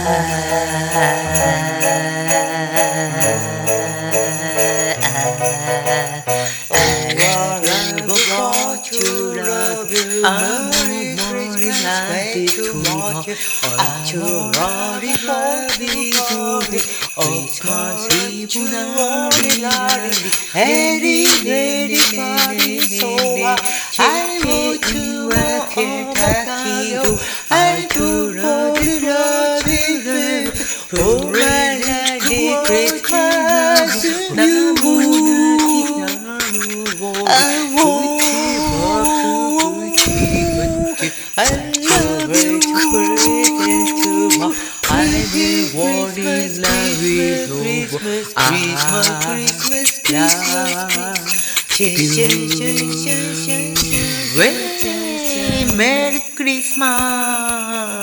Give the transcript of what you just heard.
I'm more happy to watch you. I'm already happy to be Christmas Eve. Very party, so I go to Kentucky. I do love you. Oh, Merry Christmas to you. I want I love you Christmas. Merry Christmas.